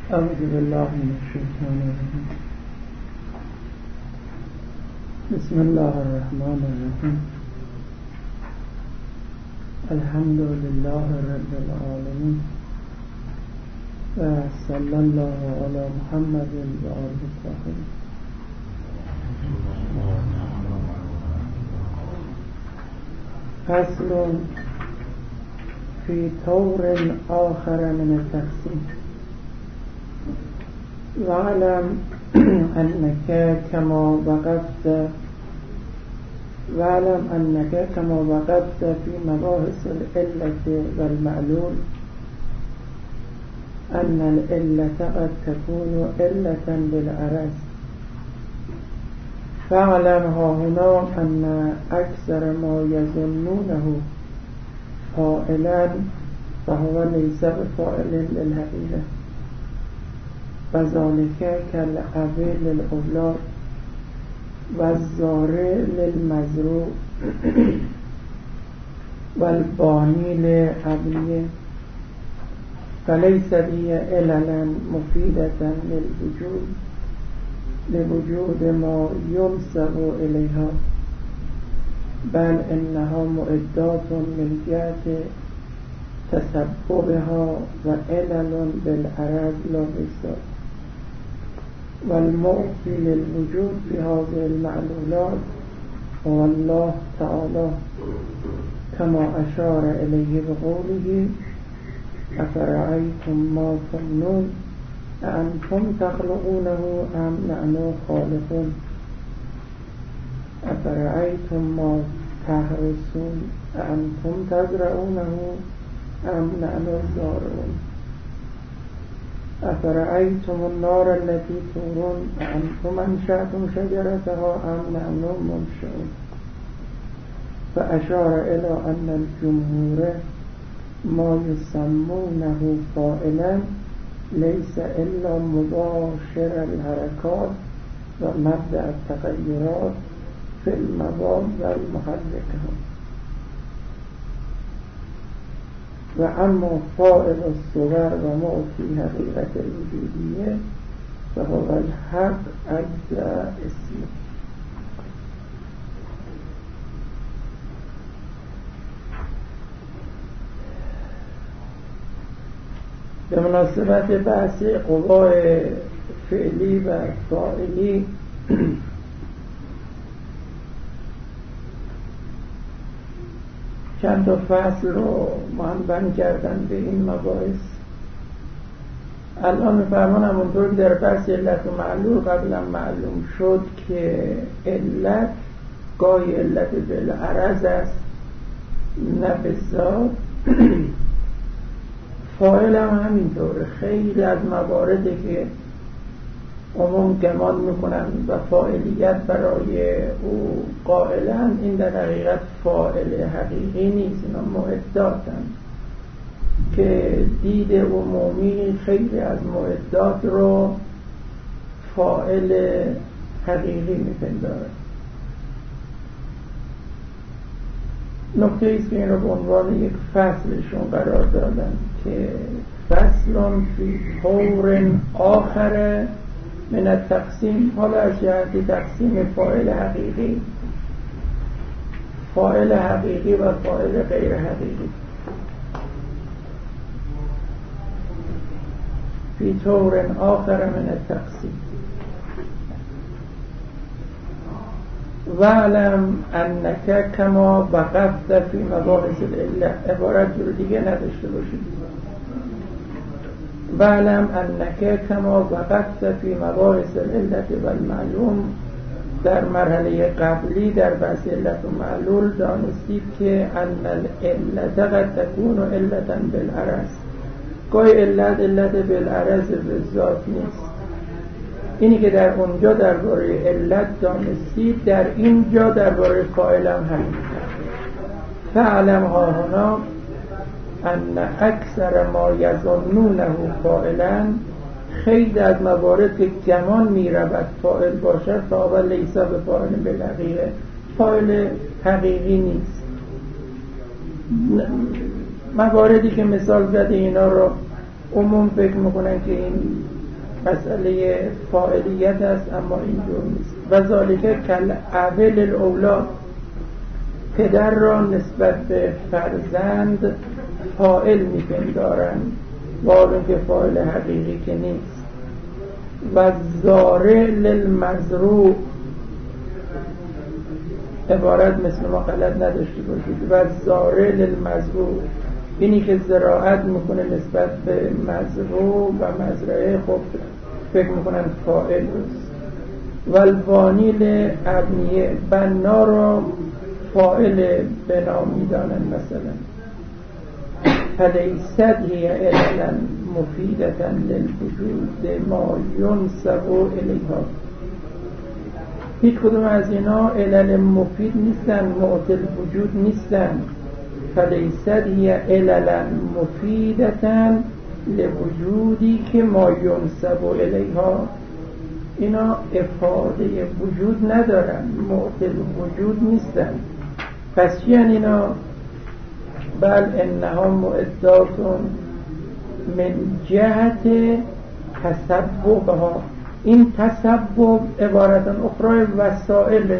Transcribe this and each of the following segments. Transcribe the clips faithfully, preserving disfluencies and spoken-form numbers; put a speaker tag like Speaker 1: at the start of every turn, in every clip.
Speaker 1: أعوذ بالله من الشيطان الرجيم. بسم الله الرحمن الرحيم. الحمد لله رب العالمين وصلى الله على محمد وآله الطاهرين. فصل في طور آخر من التقسيم. واعلم أنك كما وقفت واعلم أنك كما وقفت في مباحث العلة والمعلول أن العلة قد تكون علة بالعرض. فاعلم هنا أن أكثر ما يظنونه فاعلا فهو ليس بفاعل للحقيقة، وذلك كالأبي للأولاد والزارع للمزروع والباني لأبنية، فليس هي عللا مفيدة للوجود لوجود ما ينسب إليها، بل إنها معدات من جهة تسببها وعلل بالعرض لا بالذات. والمعطي للوجود في هذه المعلولات هو الله تعالى، كما أشار إليه بقوله: أفرأيتم ما تمنون أأنتم تخلقونه أم نحن الخالقون، أفرأيتم ما تحرثون أأنتم تزرعونه أم نحن الزارعون، أفرأيتم النار التي تورون أأنتم أنشأتم شجرتها أم نحن المنشئون. فأشار إلى أن الجمهور ما يسمونه فاعلا ليس إلا مباشر الحركات ومبدأ التغيرات في المواد والمحركات. وأما فاعل الصغر ومعطي حقيقة الوجودية فهو الحق أجزاء اسمه. به مناسبت بحث قوای فعلی و فاعلی چند تا فصل رو منبن کردن به این مباحث. الان می‌فرمان همونطور که در بحث علت و معلول قبلا معلوم شد که علت گاهی علت بالعرض است نه به ذات. فاعل هم همینطوره. خیلی از مواردی که عموم گمان میکنن و فاعلیت برای او قائلن، این در حقیقت فاعل حقیقی نیست، اینا معداتن که دید عمومی خیلی از معدات رو فاعل حقیقی میپنداره. نکته ایست که این رو به عنوان یک فصلشون قرار دادن که فصل فی طور آخر من التقسیم. حالا از جهت تقسیم فاعل حقیقی، فاعل حقیقی و فاعل غیر حقیقی. فی طور آخر من التقسیم. واعلم انک کما وقفت فی مباحث العله. عبارت جور دیگه نداشته باشید. واعلم انک کما وقفت فی مباحث العله والمعلوم. در مرحله قبلی در بحث علت و معلول دانستید که ان العلت قد تكون علتا بالعرض. گاهی علت علت بالعرض به ذات نیست. اینی که در اونجا درباره علت دانستید در اینجا درباره فاعل هم همین. فاعلم ها هنا ان اکثر ما یظنونه فاعلا. خیلی از موارد که گمان می رود فاعل باشد فاول لیس به فاعل بالحقیقه، فاعل حقیقی نیست. مواردی که مثال زده اینا رو عموم فکر میکنن که این مسئله فاعلیت است، اما اینجور نیست. و ذالک کل اول الاولاد، پدر را نسبت به فرزند فاعل میپندارند و حالا که فاعل حقیقی که نیست. و زارع للمزروع، عبارت مثل ما غلط نداشته باشید. و زارع للمزروع، اینی که زراعت میکنه نسبت به مزروع و مزرعه، خب فکر میکنن فاعل است. و البانی لابنیه، بنا را فاعل بنا میدانن. مثلا فلیست هی عللا مفیدتا للوجود ما ینسب الیها، هیچ کدوم از اینا علل مفید نیستن، معطل وجود نیستن. فلیست هی عللا مفیدتا لوجودی که ما ینسب الیها، اینا افاده وجود ندارن، معطل وجود نیستن. پس چی هن اینا؟ بل انها معدات من جهت تسببها، این تسبب عبارت اخرى وسائل.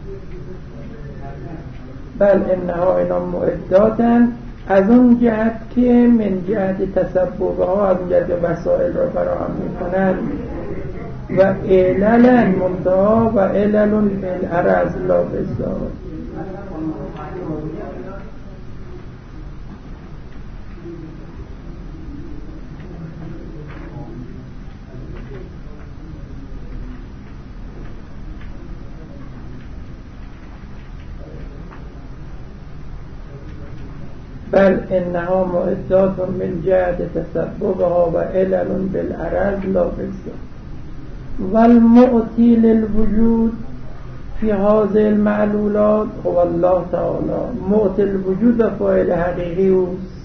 Speaker 1: بل انها اینا معداتن از اون جهت که من جهت تسببها، از اون جهت وسائل را فراهم میکنن. و عللا منتها و علل بالعرض لا بالذات، بل انها معدات من جهت تسببها و علل بالعرض لا بالذات. والمعطی للوجود فی هذه المعلولات هو الله تعالی، معطی الوجود و فاعل حقیقی اوست.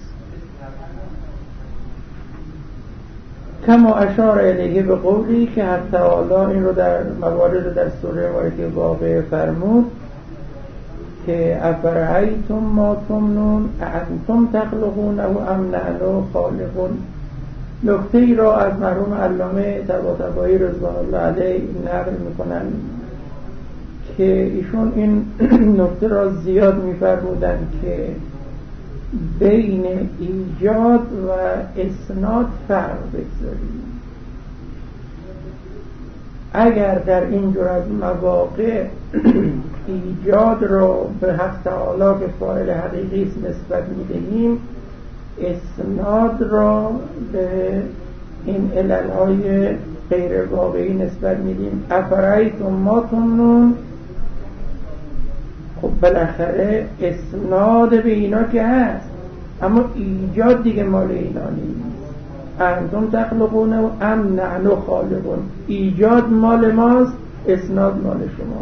Speaker 1: کما اشار الیه به قولی، که حتی تعالی این رو در موارد در سوره مبارکه واقع فرمود که افرأیتم ما تمنون اانتم تخلقونه ام نحن خالقون. نکته ای را از مرحوم علامه طباطبایی رضوان الله علیه نقل میکنن که ایشون این نکته را زیاد میفرمودن که بین ایجاد و اسناد فرق بگذاریم. اگر در این جور از مواقع ایجاد را به حق تعالی که فاعل حقیقی است نسبت میدهیم، اسناد را به این علل‌های غیر واقعی نسبت میدیم. افرأیتم ما تمنون، خب بالاخره اسناد به اینا که هست، اما ایجاد دیگه مال اینا نیست. انتم تخلقون و ام نحن خالقون، ایجاد مال ماست، اسناد مال شما.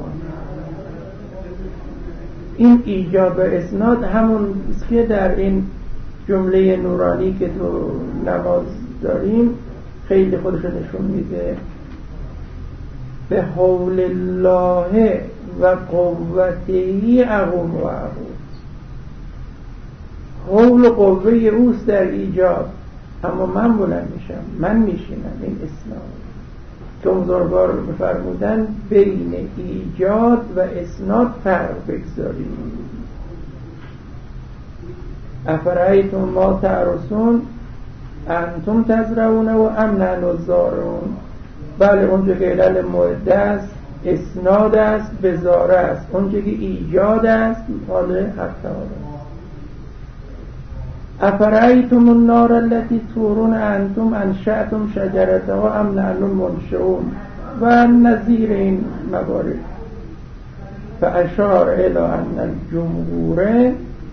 Speaker 1: این ایجاد و اسناد همون است که در این جمله نورانی که تو نماز داریم خیلی خودش نشون میده. به حول الله و قوته اقوم و اعبد، حول و قوه اوست در ایجاد، اما من بلند میشم، من میشینم. این اسناد که بزرگوار بفرمودن بین ایجاد و اسناد فرق بگذاریم. افرأیتم ما تحرثون انتم تزرعون و ام نحن الزارعون. بله اونجا که علل معده است اسناد است، بزاره است. اونجا که ایجاد است مال حق تعالی. افرأیتم النار التي تورون انتم انشأتم شجرتها ام نحن المنشئون و نظیر این موارد. فاشار الی ان الجمهور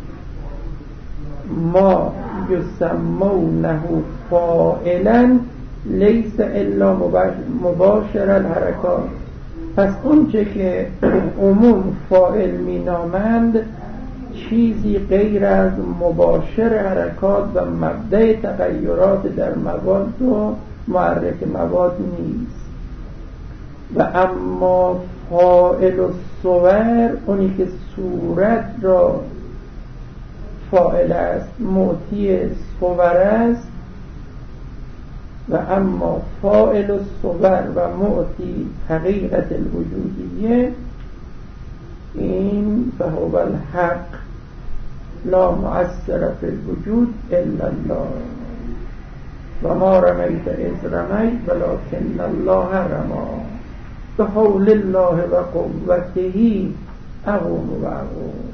Speaker 1: ما یسمونه فاعلا لیس الا مباشر الحرکات. پس اون چه که عموم فاعل می نامند چیزی غیر از مباشر حرکات و مبدأ تغییرات در مواد و محرک مواد نیست. و اما فاعل الصور، اونی که صورت را فاعل است، معطی صور است، و اما فاعل الصور و معطی حقیقت الوجودیه، این فهو الحق لا مؤثر فی الوجود الا الله و ما رمیت اذ رمیت ولکن الله رمی بحول الله و قوته اقوم و اقوم.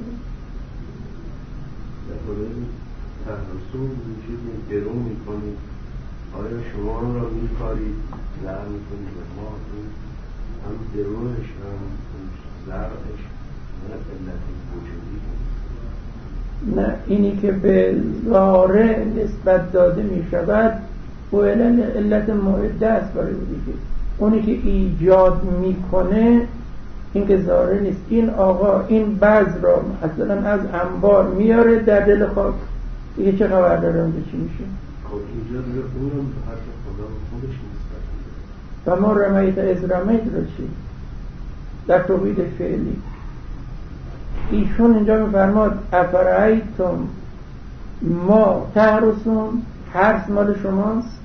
Speaker 2: تحرسون وجود درون میکنید، آیا شما آن را میکارید زر میکنید به ما، هم درونش هم زرش نه علت وجودی؟
Speaker 1: نه، اینی که به ذره نسبت داده می شود او علت معده است برای دیگه. اونی که ایجاد میکنه این که ذره نیست. این آقا این بذر را مثلا از انبار میاره در دل خاک، دیگه چه خبر داره اونجا چی میشه؟
Speaker 2: خب اینجا دیگه اونم حرف خدا خودش نیست.
Speaker 1: و ما رمیت از رمیت را چی؟ در توحید فعلی ایشون اینجا میفرماد افرایتم ما تحرسون، حرس مال شماست،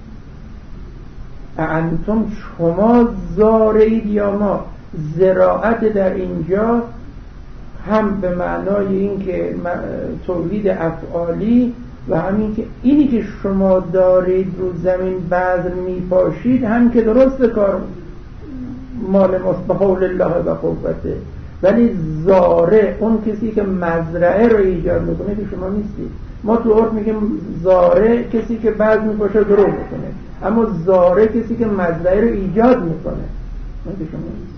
Speaker 1: انتم شما زارید یا ما. زراعت در اینجا هم به معنای این که تولید افعالی و همین که اینی که شما دارید رو زمین بذر میپاشید هم که درست کار مال مصبحول الله و قوته، ولی زاره اون کسی که مزرعه رو ایجاد میکنه که شما نیستید. ما تو عرف میگیم زاره کسی که بذر میپاشه درو بکنه، اما زاره کسی که مزرعه رو ایجاد میکنه اون که شما نیستید.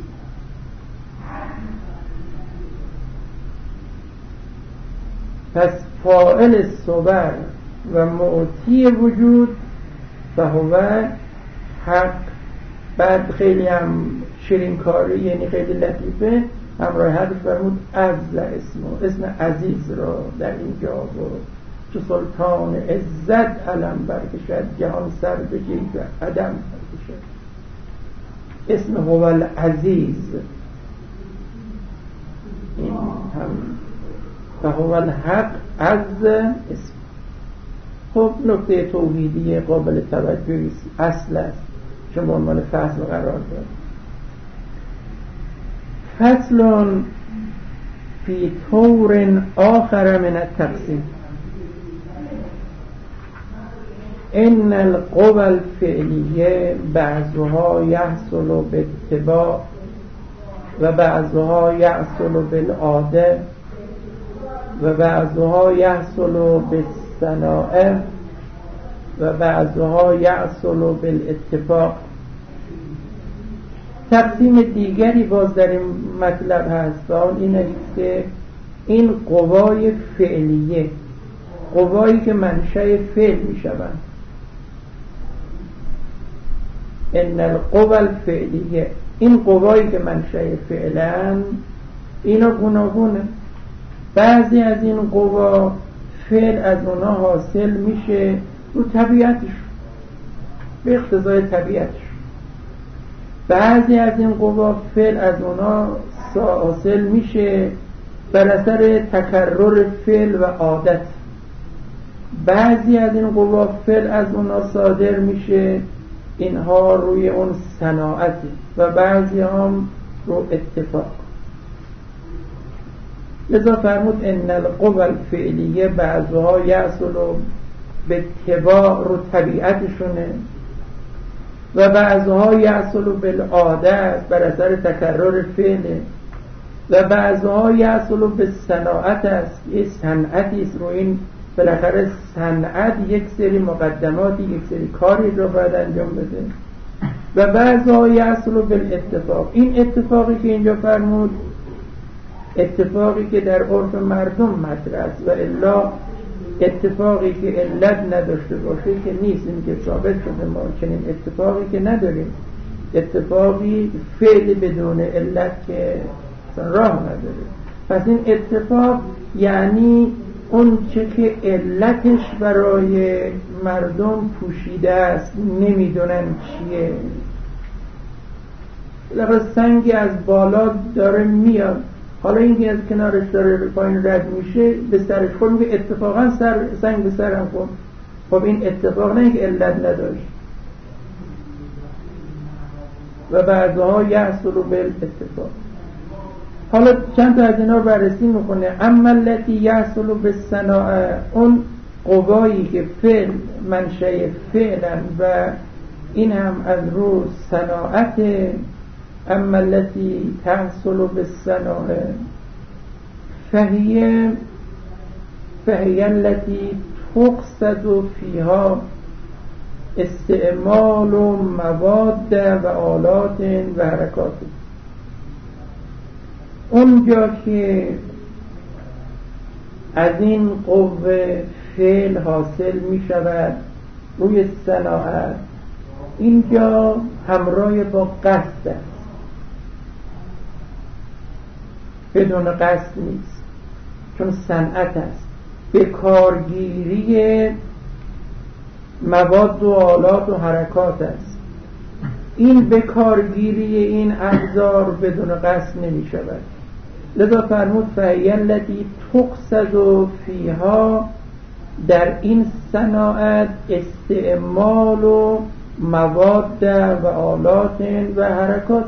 Speaker 1: پس فاعل صور و معطی وجود و هو حق. بعد خیلی هم شیرینکاری، یعنی خیلی لطیفه، همراه حدش فرمود عز اسمه، اسم عزیز را در اینجا برد، چو سلطان عزت علم برکشد، جهان سر به جیب عدم برکشد. اسم هو العزیز این هم و هو الحق عز اسم. خب نکته توحیدی قابل توجهی اصل است چون به عنوان فصل قرار داد. فصل فی طور آخر من التقسیم. ان القوى الفعلیه بعضها یحصل باتباع و بعضها یحصل بالعاده و بعضها یحصل بالصناعه و بعضها یحصل بالاتفاق. تقسیم دیگری باز در این مطلب هست و اون این است که این قوای فعلیه، قوایی که منشأ فعل می شوند، ان القوى الفعلیه، این قوایی که منشأ فعلن اینا گوناگونه. بعضی از این قوا فعل از اونا حاصل میشه رو طبیعتش، به اقتضای طبیعتش. بعضی از این قوا فعل از اونا حاصل میشه بر اثر تکرر فعل و عادت. بعضی از این قوا فعل از اونا صادر میشه اینها روی اون صناعت و بعضی هم رو اتفاق. لذا فرمود ان القوى الفعلیه بعضها یحصل به اتباع رو طبیعتشونه و بعضها یحصل بالعاده بر اثر تکرر فعله و بعضها یحصل به صناعت است، یه صنعتی است. رو این بالاخره صنعت یک سری مقدماتی، یک سری کاری رو باید انجام بده. و بعضها یحصل بالاتفاق. این اتفاقی که اینجا فرمود اتفاقی که در عرف مردم مطرح است و الا اتفاقی که علت نداشته باشه که نیست. این که ثابت شده ما چنین اتفاقی که نداریم، اتفاقی فعل بدون علت که راه نداره. پس این اتفاق یعنی اون چه که علتش برای مردم پوشیده است نمیدونن چیه. لقد سنگی از بالا داره میاد، حالا اینکه از کنارش داره پایین رد میشه به سرش خود میگه اتفاقا سر سنگ به سرم خورد. خب این اتفاق نه اینکه علت نداشت، و بعضها یحصل بالاتفاق. حالا چند تا از اینا رو بررسی میکنه. اما التی یحصل بالصناعه، اون قوایی که فعل منشأ فعلا و این هم از رو صناعت. اما التی تحصل بالصناعه فهی فهی التی تقصد فیها استعمال مواد و آلات و حرکات. اونجا که از این قوه فعل حاصل می شود روی صناعت، اینجا همراه با قصد است، بدون قصد نیست، چون صنعت است. به کارگیری مواد و آلات و حرکات است. این به کارگیری این ابزار بدون قصد نمی شود. لذا فرمود فهی التی تقصد فیها، در این صناعت استعمال و مواد و آلات و حرکات.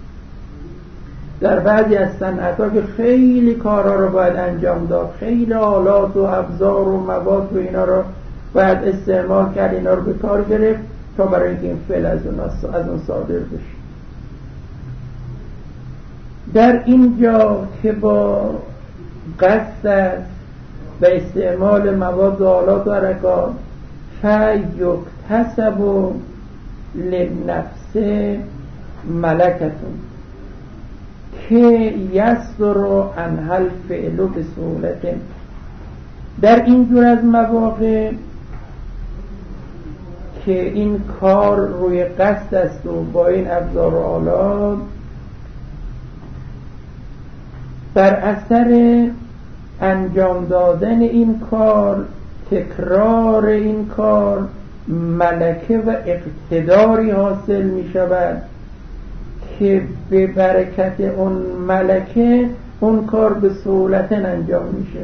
Speaker 1: در بعضی از صنعت‌ها که خیلی کارها رو باید انجام داد، خیلی آلات و ابزار و مواد و اینا رو باید استعمال کرد، اینا رو به کار گرفت تا برای اینکه این فعل از اون از اون صادر بشه. در اینجا که با قصد است و استعمال مواد و آلات و حرکات، فیکتسب لنفس ملکتون که یصدر عنها الفعل بسهولت. در این جور از مواقع که این کار روی قصد است و با این ابزار و آلات، بر اثر انجام دادن این کار، تکرار این کار، ملکه و اقتداری حاصل می شود که به برکت اون ملکه اون کار به سهولت انجام میشه.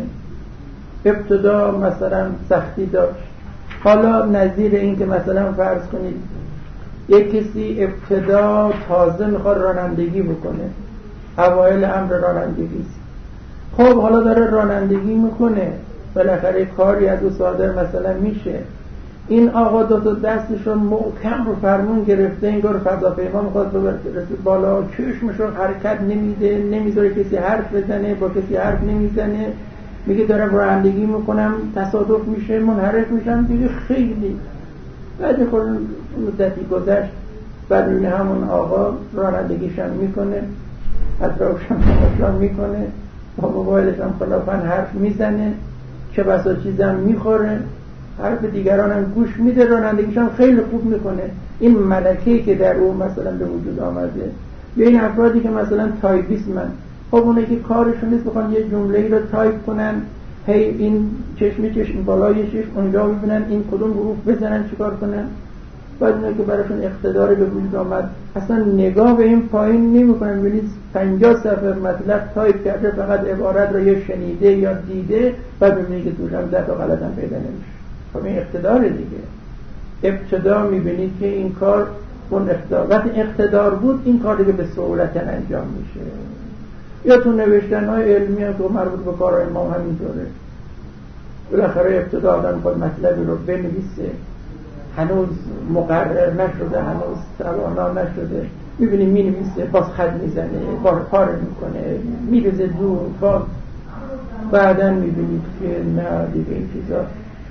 Speaker 1: ابتدا مثلا سختی داشت، حالا نظیر این که مثلا فرض کنید یک کسی ابتدا تازه میخواد رانندگی بکنه، اوایل امر رانندگی است، خب حالا داره رانندگی میکنه، بالاخره کاری از او صادر مثلا میشه. این آقا دو تا دستشون محکم رو فرمون گرفته، انگار فضاپیما میخواد برسه بالا، چشمشون حرکت نمیده، نمیذاره کسی حرف بزنه، با کسی حرف نمیزنه، میگه دارم رانندگی میکنم، تصادف میشه، منحرف میشم دیگه. خیلی بعد خود مدتی گذشت، بعد این همون آقا رانندگیشم میکنه، اطرافشم نشان میکنه، با موبایلش هم خلافاً حرف میزنه، چه بسا چیزم میخوره، حرف دیگران هم گوش میده، رانندگیش هم خیلی خوب میکنه. این ملکه‌ای که در اون مثلا به وجود آمده. یا این افرادی که مثلا تایپیستن، خب اونه که کارشون نیست بخوان یه جمله‌ای رو تایپ کنن، هی این چشمی چشم بالای چشم اونجا ببینن این کدوم حروف بزنن چیکار کنن. بعد اونه که براشون اقتدار به وجود آمد، اصلا نگاه به این پایین نمیکنن، ببینید پنجاه صفحه مطلب تایپ کرده، فقط عبارت رو یا شنیده یا دیده، بعد ببینید که توش هم ده تا غلط هم پیدا نمیشه. خب این اقتدار دیگه. ابتدا میبینید که این کار اون اقتدار، وقتی اقتدار بود این کار دیگه به سهولت انجام میشه. یا تو نوشتن های علمی هم که مربوط به کارهای ما همینطوره، بالاخره ابتدا آدم خود مطلبی رو بنویسه، هنوز مقرر نشده، هنوز توانا نشده، میبینی مینویسه، باز خط میزنه، باز پاره میکنه، میرزه دور، باز بعدا میبینید که نه دیگه این چیزا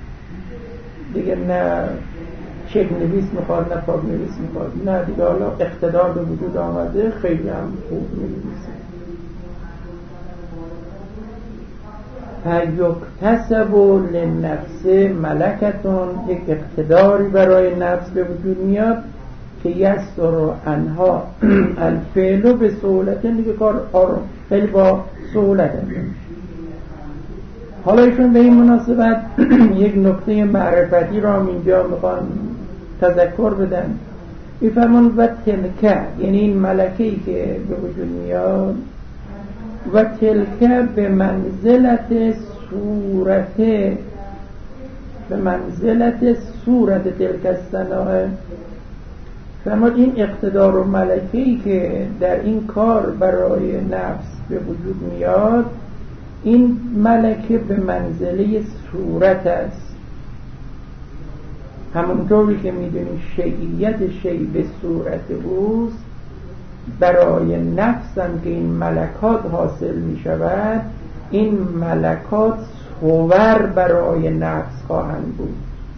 Speaker 1: دیگه نه چک نویس میخواد، نه پاک نویس میخواد، نه دیگه حالا اقتدار به وجود آمده، خیلی هم خوب می‌نویسه. فیکتسب لنفس ملکتون، یک اقتداری برای نفس به وجود میاد که یصدر عنها الفعل به سهولت، دیگه کار آروم خیلی با سهولت انجام. حالا ایشون به این مناسبت یک نکته معرفتی را اینجا میخوان تذکر بدن. میفرمان و تلکه، یعنی این ملکه‌ای که به وجود میاد، و تلکه به منزلت صورت به منزلت صورت تلک الصناعه، فرمود این اقتدار و ملکه‌ای که در این کار برای نفس به وجود میاد، این ملکه به منزله صورت است. همونطوری که میدونی شیعیت شیء به صورت اوست، برای نفسم که این ملکات حاصل میشود، این ملکات صور برای نفس خواهند بود.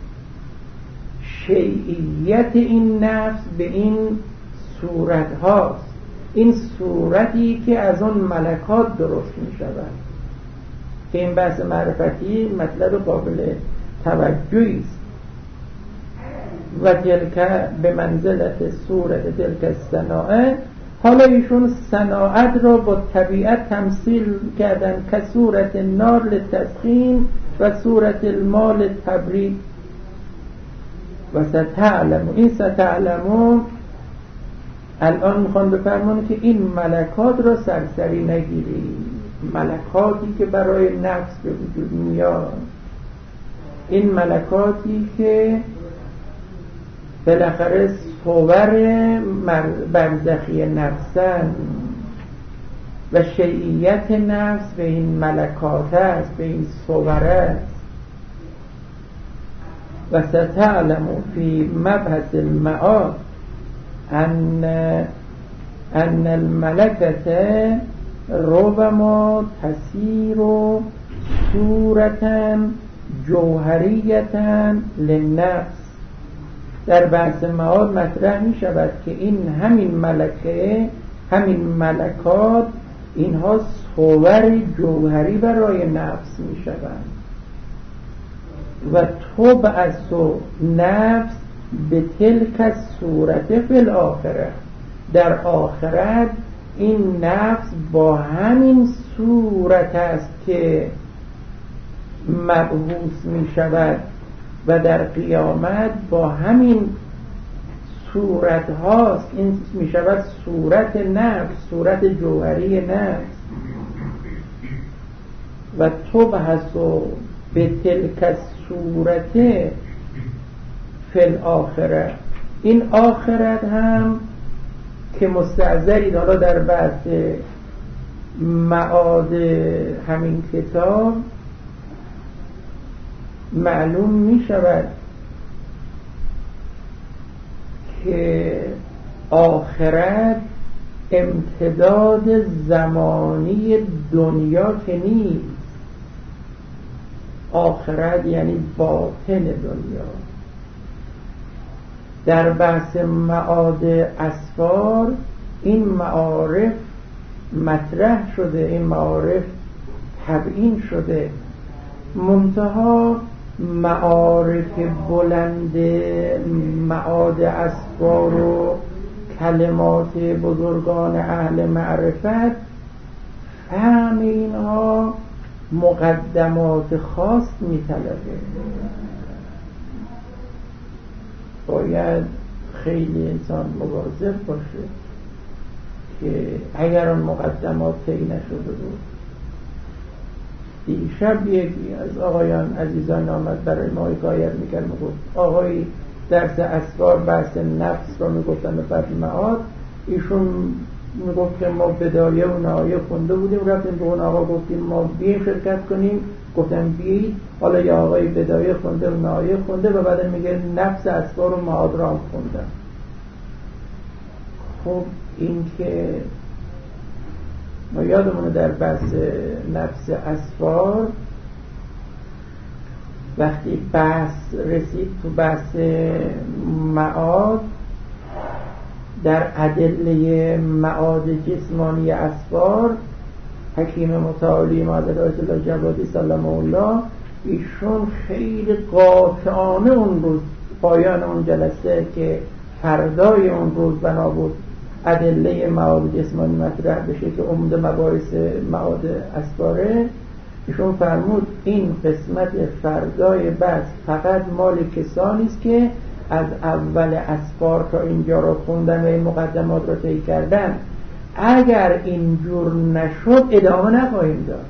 Speaker 1: شیعیت این نفس به این صورت هاست، این صورتی که از اون ملکات درست می شود، که این بحث معرفتی مطلب قابل توجهی است. و تلک به منزلت صورت تلک صناعه، حالا ایشون صناعت را با طبیعت تمثیل کردن که صورت نار لتسخین و صورت المال للتبرید. و ستعلمون، این ستعلمون الان میخوان بفرمون که این ملکات را سرسری نگیری، ملکاتی که برای نفس به وجود میاد، این ملکاتی که بالاخره صور برزخی نفسن و شیعیت نفس به این ملکات است، به این صور است. و ستعلم فی مبحث المعاد ان ان الملکه ربما تسیر صورتا جوهریتا للنفس. در بحث معاد مطرح می شود که این همین ملکه، همین ملکات، اینها صور جوهری برای نفس می شوند و تو بعث نفس به تلک صورت فی الاخره، در آخرت این نفس با همین صورت است که مبعوث می شود و در قیامت با همین صورت هاست، این می شود صورت نفس، صورت جوهری نفس. و تو بحث به تلک صورت فی الاخره، این آخرت هم که مستعذرید حالا در بحث معاد همین کتاب معلوم می شود که آخرت امتداد زمانی دنیا که نیست، آخرت یعنی باطن دنیا. در بحث معاد اسفار این معارف مطرح شده، این معارف تبیین شده، منتها معارف بلند معاد اسفار و کلمات بزرگان اهل معرفت، فهم اینها مقدمات خاص می‌طلبه. باید خیلی انسان مواظب باشه که اگر اون مقدمات طی نشده بود. دیشب یکی از آقایان عزیزان آمد برای ما حکایت میکرد، میگفت آقای درس اسفار بحث نفس رو میگفتن به فرق معاد، ایشون میگفت که ما بدایه و نهایه خونده بودیم، رفتیم به اون آقا گفتیم ما بیاییم شرکت کنیم، گفتم بیایید. حالا یا آقای بدایه خونده و نهایه خونده و بعد میگه نفس اسفار و معاد را هم خوندم. خب این که ما یادمونه در بحث نفس اسفار وقتی بحث رسید تو بحث معاد، در ادله معاد جسمانی اسفار حکیم متعالی معدل آیت الله جوادی سلام الله ایشون خیلی قاطعانه اون روز پایان اون جلسه که فردای اون روز بنا بود ادله معاد جسمانی مطرح بشه که عمده مباحث معاد اسفاره، ایشون فرمود این قسمت فردای بحث فقط مال کسانی است که از اول اسفار تا اینجا رو خوندن و این مقدمات رو طی کردن. اگر اینجور نشد ادامه نخواهیم داد.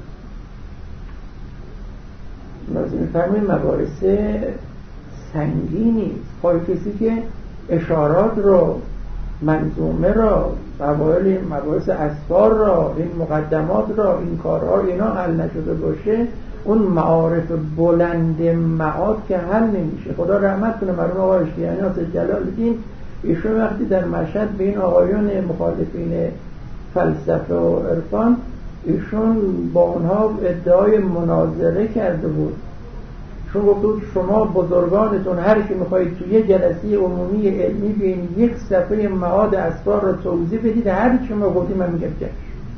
Speaker 1: لازم می‌فرمایید مباحث سنگینی است. خواهی کسی که اشارات رو، منظومه را، اوایل این مباحث اسفار را، این مقدمات را، این کارها اینا حل نشده باشه، اون معارف بلند معاد که حل نمیشه. خدا رحمت کنه مرحوم آقای اشتیانی حاصل جلال الدین، ایشون وقتی در مشهد به این آقایون مخالفین فلسفه و عرفان، ایشون با اونها ادعای مناظره کرده بود. چون گفته بود شما بزرگانتون هر کی میخواید توی یه جلسه عمومی علمی بین یک صفحه معاد اسفار رو توضیح بدید، هر چی ما گفتیم من میگم چش.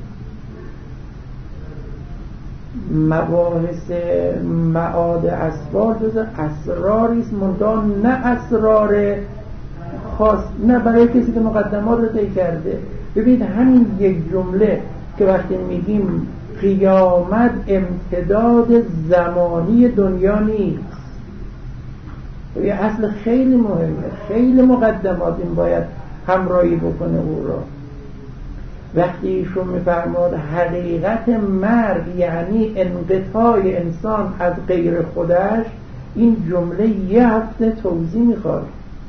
Speaker 1: مباحث معاد اسفار جز اسراری است، منتها نه اسرار خاص، نه برای کسی که مقدمات رو طی کرده. ببینید همین یک جمله که وقتی میگیم قیامت امتداد زمانی دنیا نیست، یه اصل خیلی مهمه، خیلی مقدمات این باید همراهی بکنه او را. وقتی ایشون میفرماد حقیقت مرگ یعنی انقطاع انسان از غیر خودش، این جمله یه هفته توضیح میخواد.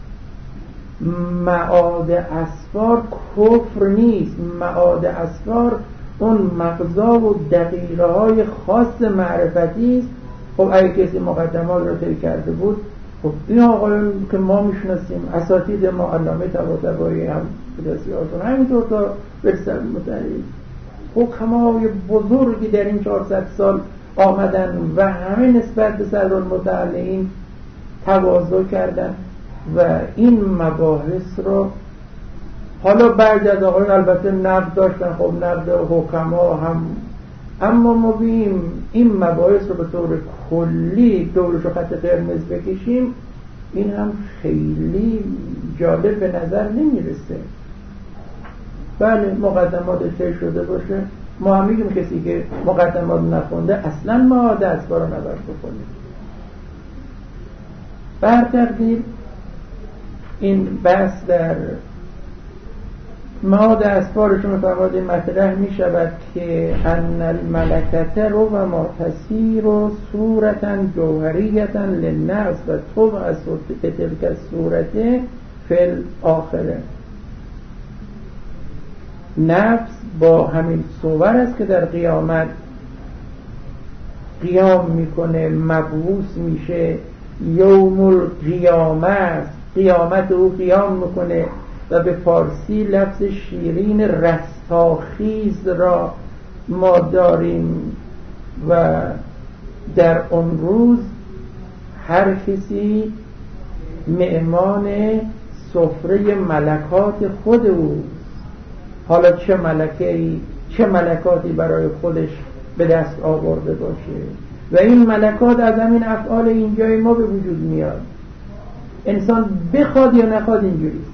Speaker 1: معاد اسفار کفر نیست، معاد اسفار اون مغزا و دقیقه های خاص معرفتی است. خب اگه کسی مقدمات رو طی کرده بود، خب این آقایون که ما میشناسیم، اساتید ما، علامه طباطبایی هم بسیارتون همینطور تا برسل متعلیم حکمای بزرگی در این چهارصد سال آمدن و همه نسبت به صدرالمتعلمین تواضع کردن و این مباحث رو، حالا بعضی از آقایون البته نقد داشتن، خب نقد حکما هم، اما ما بیم این مباحث رو به طور کلی دورش و خط قرمز بکشیم، این هم خیلی جالب به نظر نمیرسه. بله مقدمات طی شده باشه، ما هم میگیم کسی که مقدمات نخونده اصلا معاد اسفار رو نباید بخونه. بر تقدیر این بحث در معاد اسفارشون فرماده مطرح می شود که ان الملکت رو و ما تسیر و صورتا جوهریتا للنفس و طبع از تلک صورت فی آخره. نفس با همین صور است که در قیامت قیام میکنه، مبعوث میشه، یوم القیامه است، قیامت او قیام میکنه و به فارسی لفظ شیرین رستاخیز را ما داریم و در اون روز هر کسی مهمان سفره ملکات خود اوست. حالا چه ملکه‌ای، چه ملکاتی برای خودش به دست آورده باشه و این ملکات از همین افعال اینجای ما به وجود میاد. انسان بخواد یا نخواد اینجوریست.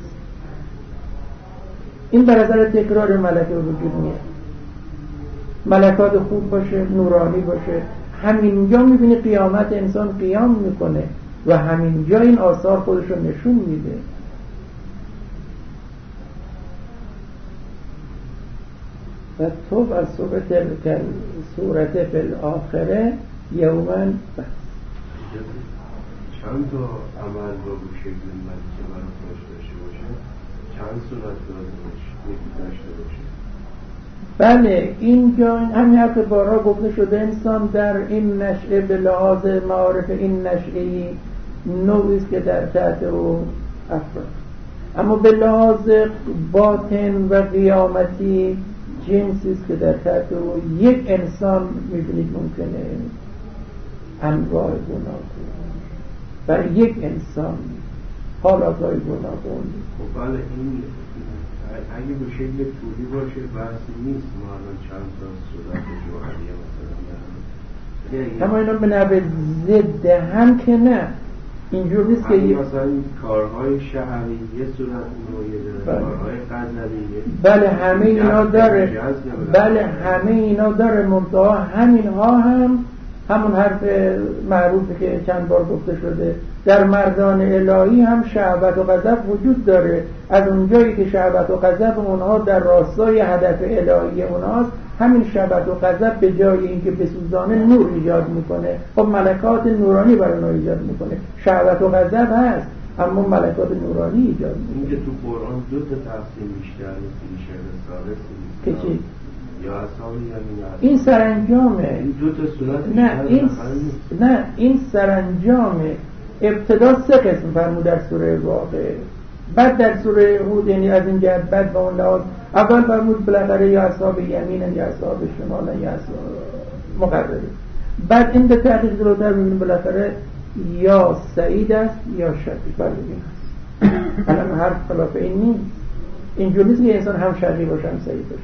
Speaker 1: این بر اثر تکرار ملکه به وجود میاد. ملکات خوب باشه، نورانی باشه، همینجا میبینی قیامت انسان قیام میکنه و همینجا این آثار خودشو نشون میده. و تو از صورت تلک صورت فی الاخره یومن بس.
Speaker 2: چند تا عمل با به شکل ملکه برای خودش داشته باشه؟ چند صورت داشته باشه؟
Speaker 1: بله اینجا همین حرف بارها گفته شده، انسان در این نشعه به لحاظ معارف این نشعه‌ای نوعیست که در تحت او افراد، اما به لحاظ باطن و قیامتی جنسیست که در تحت او یک انسان میبینید ممکنه انواع گناهان برای یک انسان حالاتهای گناهان.
Speaker 2: خب بله این اگه به شکل طولی باشه بحثی نیست، ما الان چند تا صورت جوهریه مثلا
Speaker 1: اما اینا به نوع ضد هم که نه، اینجور نیست که
Speaker 2: مثلا کارهای شهری یه صورت نوعیه داره، کارهای قدری
Speaker 1: بله همه اینا داره، بله همه اینا داره، منتها همینها هم همون حرف معروفی که چند بار گفته شده، در مردان الهی هم شهوت و غضب وجود داره. از اونجایی که شهوت و غضب اونها در راستای هدف الهی اونهاست، همین شهوت و غضب به جای اینکه بسوزانه نور ایجاد میکنه، خب ملکات نورانی برای اونها ایجاد میکنه. شهوت و غضب هست اما ملکات نورانی ایجاد میکنه.
Speaker 2: اینکه تو قرآن دو تا تقسیم بیشتر میشه رسالت
Speaker 1: که چی؟
Speaker 2: یا اصحاب یمین.
Speaker 1: این سرانجامه.
Speaker 2: این دو تا صورت
Speaker 1: نه این س... نه این سرانجامه. ابتدا سه قسم فرمود در سوره واقعه، بعد در سوره هود، یعنی از این جهت بعد با اون لحاظ اول فرمود بالاخره یا اصحاب یمین یا اصحاب شمال یا اصحاب مقرره، بعد این به تحقیق جلوتر میبینیم بالاخره یا سعید است یا شقی. بردگین هست. الان هر خلاف این نیست. اینجور نیست که انسان هم شقی باشه هم سعید باشه.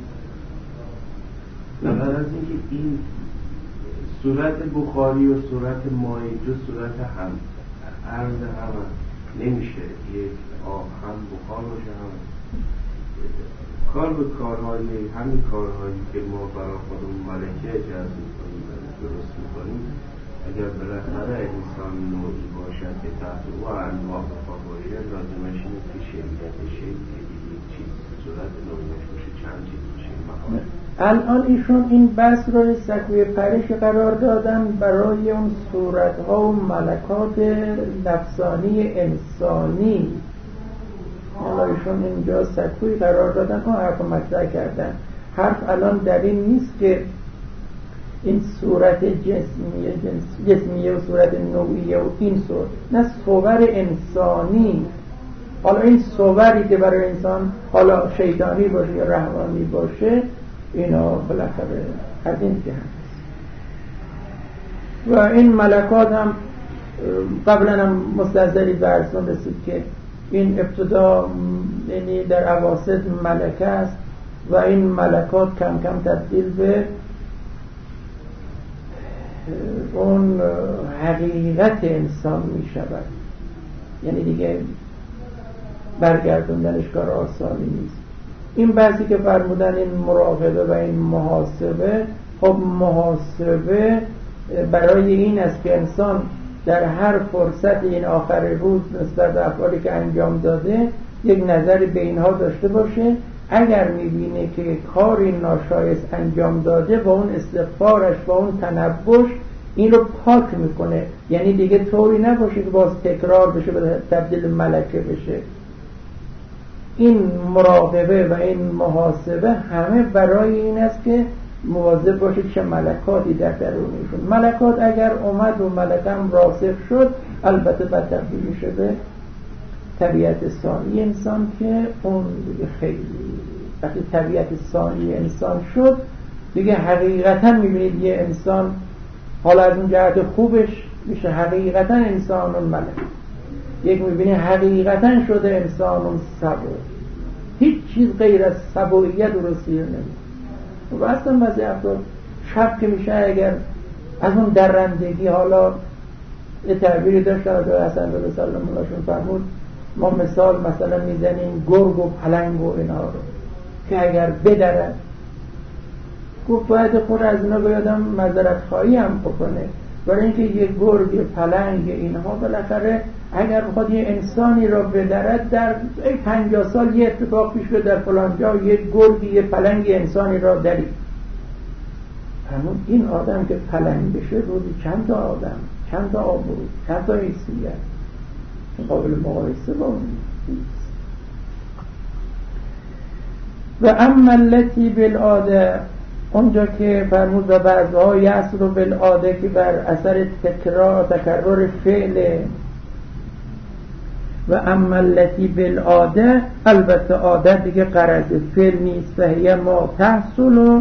Speaker 2: نه بعد از اینکه این صورت بخاری و صورت مایده صورت هم عرض هم نمیشه یک آب هم بخار باشه هم کار به کارهای همین کارهایی که ما برای خودمون ملکه جذب میکنیم درست میکنیم. اگر بالاخره انسان نوعی باشد که تحت او انواع بخار باشه لازمش اینه که شریعت شکل یک چیز صورت نوعیش باشه چند چیز باشه.
Speaker 1: الان ایشون این بحث رو سکوی پرش قرار دادن برای اون صورتها و ملکات نفسانی انسانی. حالا ایشون اینجا سکوی قرار دادن ها حرف مطرح کردن. حرف الان در این نیست که این صورت جسمیه جسمیه و صورت نوعیه و این صورت، نه صور انسانی. حالا این صوری که برای انسان حالا شیطانی باشه یا رحمانی باشه اینا بالاخره از این جهت و این ملکات هم قبلا هم مستحضری برسون رسید که این ابتدا یعنی در اواسط ملکه است و این ملکات کم کم تبدیل به اون حقیقت انسان می شود. یعنی دیگه برگردوندنش کار آسانی نیست. این بعضی که فرمودن این مراقبه و این محاسبه، خب محاسبه برای این است که انسان در هر فرصت این آخر روز نسبت به افعالی که انجام داده یک نظر به اینها داشته باشه. اگر میبینه که کاری ناشایست انجام داده با اون استغفارش با اون تنبش این رو پاک میکنه. یعنی دیگه طوری نباشه که باز تکرار بشه به تبدیل ملکه بشه. این مراقبه و این محاسبه همه برای این است که مواظب باشه چه ملکاتی در درونشون. ملکات اگر اومد و ملکم راسخ شد البته بعد تبدیل میشه به طبیعت ثانی انسان که اون دیگه خیلی وقتی طبیعت ثانی انسان شد دیگه حقیقتا میبینید یه انسان حالا از اون جهت خوبش میشه حقیقتا انسان اون ملک، یک میبینی حقیقتا شده انسان اون سبو، هیچ چیز غیر از سبویت درستی نمید. و اصلا بعضی افراد شب که میشه اگر از اون درندگی حالا یه تعبیری داشت آقای حسن رضا سلام الله شون فرمود ما مثال مثلا میزنیم گرگ و پلنگ و اینا رو که اگر بدرد گفت باید خود از اینا بیادم معذرت خواهی هم بکنه برای اینکه یه گرگ یه پلنگ اینها بالاخره اگر بخواد یه انسانی را بدرد در پنجاه سال یه اتفاق پیش در فلان جا یه گرگ یه پلنگ یه انسانی را درید. همون این آدم که پلنگ بشه روزی چند تا آدم چند تا آبرو چند تا حیثیت قابل مقایسه با اون نیست. و اما التی بالعاده اونجا که فرمود و بعضها یأس رو بالعاده که بر اثر تکرار تکرر فعل و اما التی بالعاده البته عادت دیگه غرض فعل نیست و هی ما تحصل و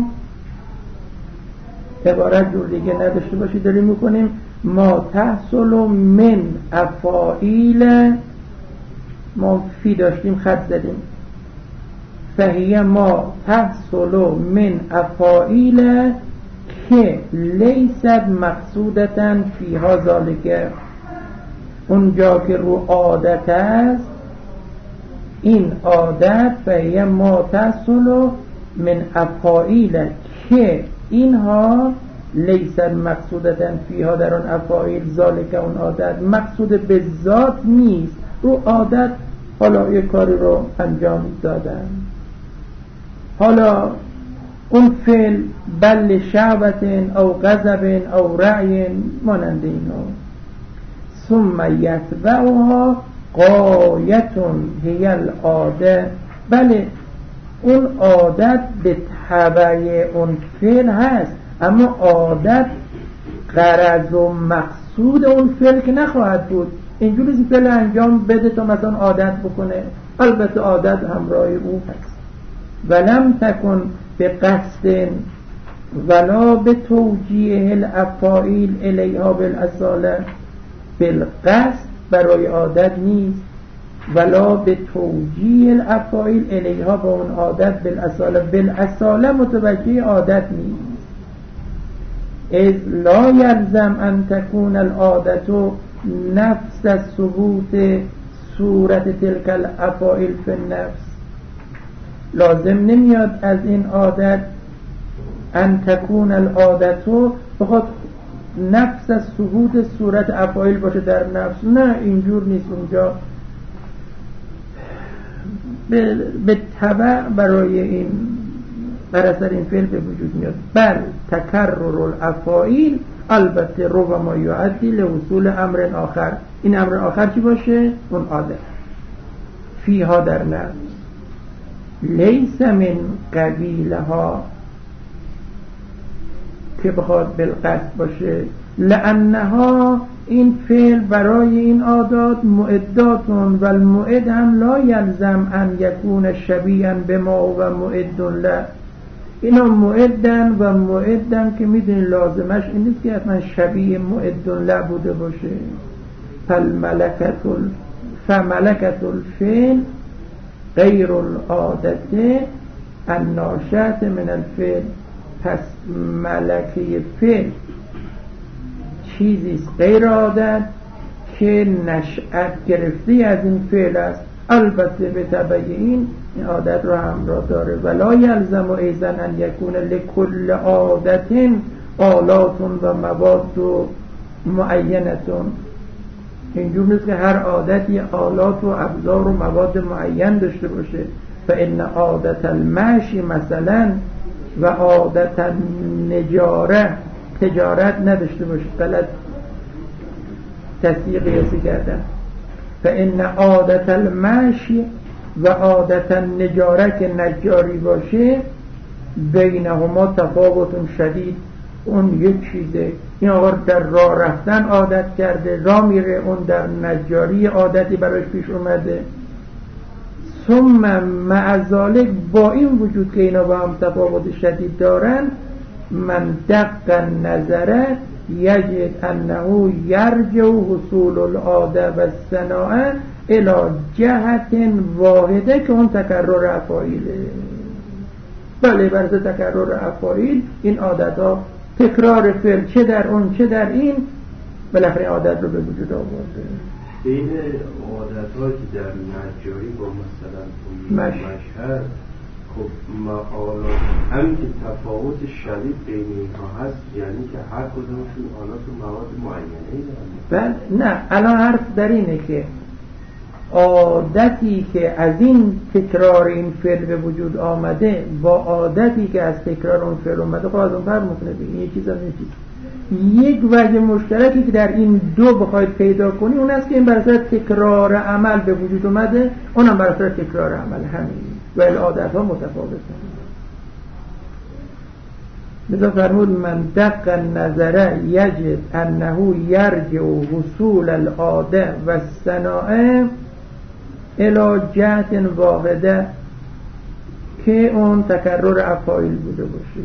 Speaker 1: عبارت جور دیگه نداشته باشی داریم میکنیم ما تحصل من افاعیل ما فی داشتیم خط زدیم فهی ما تحصل من افاعیل که لیست مقصودتا فیها ذالکه اونجا که رو عادت است این عادت فهی ما تحصل من افاعیل که اینها لیست مقصودتا فیها در اون افاعیل ذالکه اون عادت مقصود به ذات نیست رو عادت حالا یک کاری رو انجام دادن حالا اون فعل بل شعبت او غضب او رعی مانند اینو ثم یتبعها غایتون هی العاده، بله اون عادت به تبع اون فعل هست، اما عادت غرض و مقصود اون فعل که نخواهد بود. اینجوری فعل انجام بده تا مثلا عادت بکنه، البته عادت همراه او هست. ولم تکن به قصد ولا به توجیه الافاعیل الیها بالاصاله، بالقصد برای عادت نیست، ولا به توجیه الافاعیل الیها با اون عادت بالاصاله، بالاصاله متوجه عادت نیست. اذ لا یلزم ان تكون العادت نفس ثبوت صورت تلك الافاعیل فی النفس، لازم نمیاد از این عادت ان تكون العادت بخواد نفس ثبوت صورت افاعیل باشه در نفس، نه اینجور نیست. اونجا به, به تبع برای این بر اثر این فعل به وجود میاد. بل تکرر الافاعیل البته ربما یؤدی لحصول امر آخر، این امر آخر چی باشه؟ اون عادت فیها در نفس، لیس من قبیلها که بخواد بالقصد باشه، لانها این فعل برای این عادات معداتون و المعد هم لا یلزم ان یکون شبیها بما و معد له، اینا معدن و معدن که میدونی لازمش این نیست که اصلا شبیه معد له بوده باشه. فالملکت فملکت الفعل غیر العادت الناشأة من الفعل، پس ملکه فعل چیزیست غیر عادت که نشأت گرفته از این فعل است، البته به تبع این این عادت را همراه داره. ولا یلزم ایضا ان یکون لکل عادت آلات و مواد معینتون، اینجور نیست که هر عادتی آلات و ابزار و مواد معین داشته باشه. فان عادت المشی مثلا و عادت النجاره تجارت نداشته باشه، غلط تصدیق قیاسی کردن. فان عادت المشی و عادت النجاره که نجاری باشه بینهما تفاوت شدید، اون یک چیزه، این آقا در راه رفتن عادت کرده راه میره، اون در نجاری عادتی براش پیش اومده. ثم مع ذلك با این وجود که اینا با هم تفاوت شدید دارن، من دق نظره یجد انه یرجع حصول العاده و الصناعه الى جهت واحده که اون تکرر افاعیله. بله برز تکرر افاعیل این عادت ها تکرار فعل چه در اون چه در این بالاخره عادت رو به وجود آورده.
Speaker 2: بین عادت هایی که در نجاری با مثلا
Speaker 1: مش...
Speaker 2: مشهد خب معالات همین که تفاوت شدید بین اینها هست، یعنی که هر کدومشون آلات و مواد معینه دارن.
Speaker 1: بله نه، الان حرف در اینه که عادتی که از این تکرار این فعل به وجود آمده با عادتی که از تکرار اون فعل اومده خب از اون فرق میکنه. این یک چیز از این چیز یک وجه مشترکی که در این دو بخواید پیدا کنی اون است که این بر اساس تکرار عمل به وجود اومده، اونم بر اساس تکرار عمل همین و عادت ها متفاوته. لذا فرمود من دق النظر یجد انه یرجع حصول العاده و الصناعه الى جهت واحده که اون تکرر افاعیل بوده باشه.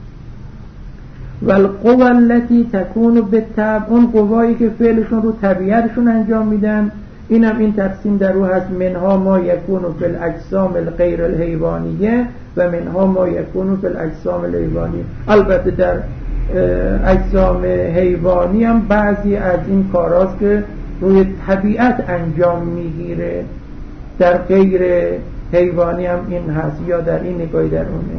Speaker 1: و القوا التي تكون بالطبع، اون قوایی که فعلشون رو طبیعتشون انجام میدن، اینم این تقسیم در رو هست، منها ما یکون فی الاجسام الغیر الحیوانیه و منها ما یکون فی الاجسام الحیوانیه. البته در اجسام حیوانی هم بعضی از این کاراست که روی طبیعت انجام میگیره، در غیر حیوانی هم این هست، یا در این نگاهی در اونه.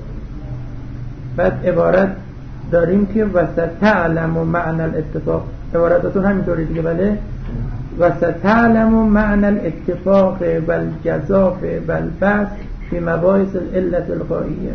Speaker 1: بعد عبارت داریم که وستعلم معنی الاتفاق، عبارتاتون همینطوری دیگه بله. وستعلم معنی الاتفاق والجزاف والبعث فی مباحث العلة الغائیه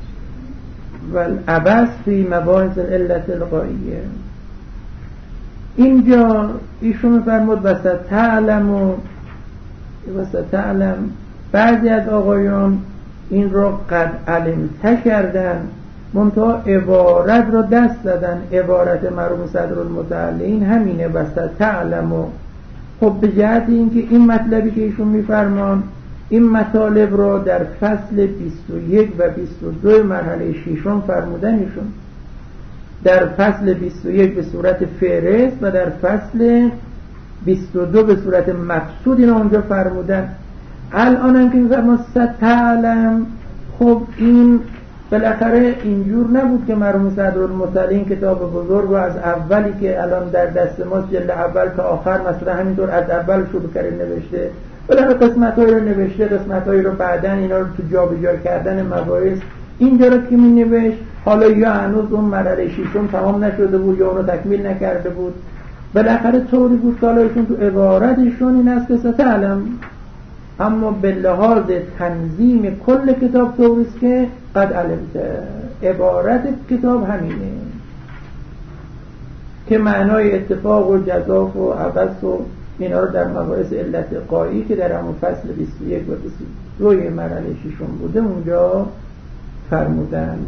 Speaker 1: والعبث فی مباحث العلة الغائیه. اینجا ایشون میفرمود وسط تعلم و وسط تعلم، بعضی از آقایان این رو قد علمته کردن، منتها عبارت رو دست دادن. عبارت مرحوم صدر المتعلین همینه، وسط تعلم. و خب به جهت اینکه این مطلبی که ایشون میفرمان این مطالب رو در فصل بیست و یک و بیست و دو مرحله ششم فرمودن ایشون، در فصل بیست و یک به صورت فهرست و در فصل بیست و دو به صورت مقصود این اونجا فرمودن. الان هم که میفرمان ستعلم، خب این بالاخره اینجور نبود که مرحوم صدرالمتعلین کتاب بزرگ و از اولی که الان در دست ماست جلد اول تا آخر مثلا همینطور از اول شروع کرده نوشته، بالاخره قسمت‌هایی رو نوشته، قسمت‌هایی رو بعداً اینا رو تو جابجا کردن مباحث اینجا رو که می نوشت، حالا یا هنوز اون مرحله ششم تمام نشده بود یا اون رو تکمیل نکرده بود، بالاخره طوری بود که حالا ایشون تو عبارتشون این است که ستعلم، اما به لحاظ تنظیم کل کتاب طوریست که قد علمته. عبارت کتاب همینه که معنای اتفاق و جزاف و عبث و اینا رو در مباحث علت قایی که در همون فصل بیست و یک و بیست و دو مرحله ششم بوده اونجا فرمودن.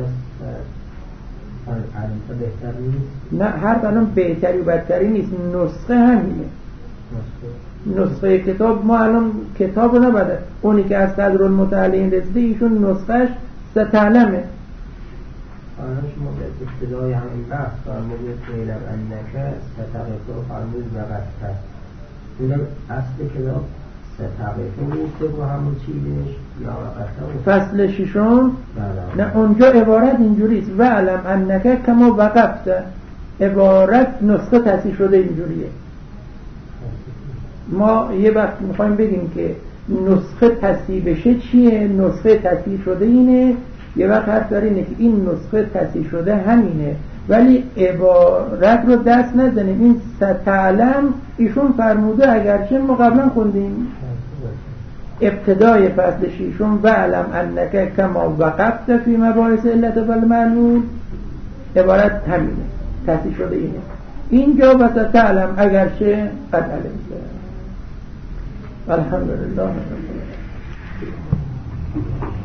Speaker 1: نه حرف الان بهتری و بدتری نیست، نسخه همینه. نسخه کتاب ما الان کتاب رو نبده، اونی که از صدرالمتعلین رسیده ایشون نسخهش ستعلمه.
Speaker 3: حالا شما به ابتدای همین بحث فرمودید فعلا انکه ستقفه و فرمود وقت اینم اصل کتاب ستقفه نیسته با همون چیزش یا وقت
Speaker 1: فصل ششم. نه اونجا عبارت اینجوریست و علم انکه کما وقفت، عبارت نسخه تصحیح شده اینجوریه. ما یه وقت میخوایم بگیم که نسخه تصحیح بشه چیه، نسخه تصحیح شده اینه، یه وقت حرف داره اینه که این نسخه تصحیح شده همینه ولی عبارت رو دست نزنیم. این ستعلم ایشون فرموده، اگرچه ما قبلا خوندیم ابتدای فصل ششم و علم انک کما وقفت فی مباحث علت والمعلول، عبارت همینه، تصحیح شده اینه. اینجا و ستعلم اگرچه قد علمته. الحمدلله.